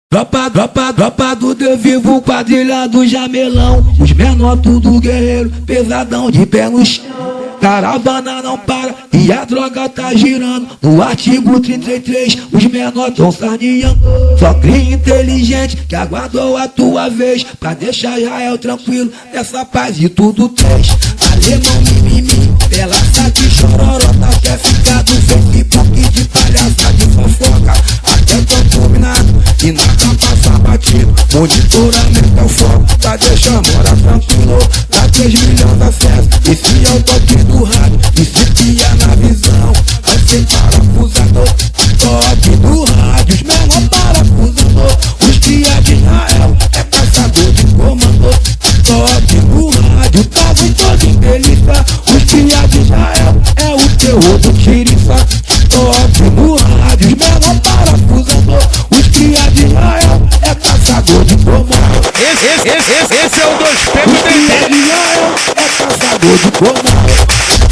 Tropa do Deus vivo, quadrilha do Jamelão. Os menor tudo guerreiro, pesadão de pé no chão. Caravana não para e a droga tá girando. No artigo 33, os menor tão sarneando. Só cria inteligente que aguardou a tua vez, pra deixar Israel tranquilo nessa paz e tudo tens. Alemão mimimi, pela saque chororota, quer ficar do Facebook de palhaça de fofoca. Até tão combinado e nada passa batido. Monitoramento é o foco, pra deixar mora tranquilo. Dá 3 milhões de acessos, esse é o toque do rádio. E se pia na visão, vai ser parafusador. Toque do rádio, os menor parafusador. Os cria de Israel, é caçador de comandor. Toque do rádio, tava em toda delícia. Os cria de Israel, é o terror do tiriça. Toque do rádio, os menor parafusador. Os cria de Israel, é caçador de comandor. Esse é o 2P. Os cria de Israel, é caçador de comandor.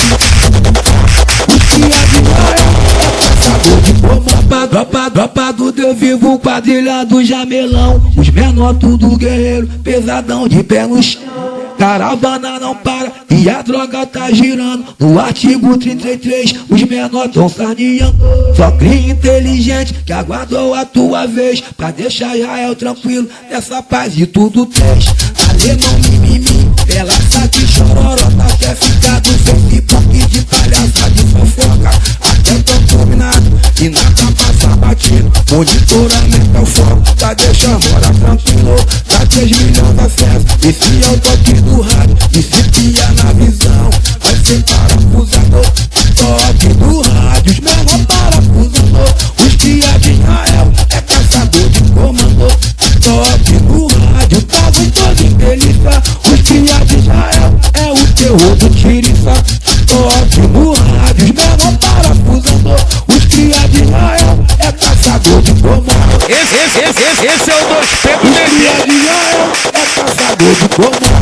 Tropa do Deus vivo, quadrilha do Jamelão. Os menor tudo guerreiro, pesadão de pé no chão. Caravana não para e a droga tá girando. No artigo 33, os menor tão sarneando. Só cria inteligente que aguardou a tua vez, pra deixar Israel tranquilo nessa paz e tudo tens. Alemão mimimi, pela saque chororota, quer ficar do Facebook de palhaça de fofoca. Até tão combinado e nada passa batido. Monitoramento é o foco, pra deixar mora tranquilo. Dá 3 milhões de acessos, esse é o toque do rádio. E se pia na visão, vai ser parafusador. Toque do rádio, os menor parafusador. Os cria de Israel, é caçador de comandor. Toque do rádio, tava em toda delícia. Os cria de Israel, é o terror do tiriça. Toque do rádio, os menor parafusador. Os cria de Israel, é caçador de comandor. Esse é o 2P. Os cria de Israel, é caçador de comandor.